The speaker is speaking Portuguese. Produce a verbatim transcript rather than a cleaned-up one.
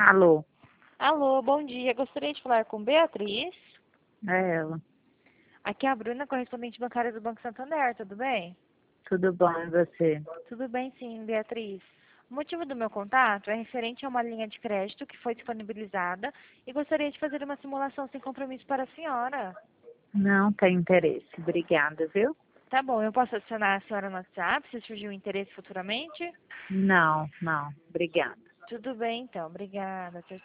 Alô, Alô, bom dia. Gostaria de falar com Beatriz. é ela. Aqui é a Bruna, correspondente bancária do Banco Santander, tudo bem? Tudo bom e você? Tudo bem, sim, Beatriz. O motivo do meu contato é referente a uma linha de crédito que foi disponibilizada e gostaria de fazer uma simulação sem compromisso para a senhora. Não tem interesse. Obrigada, viu? Tá bom, eu posso adicionar a senhora no WhatsApp se surgir um interesse futuramente? Não, não. Obrigada. Tudo bem, então. Obrigada. Tchau,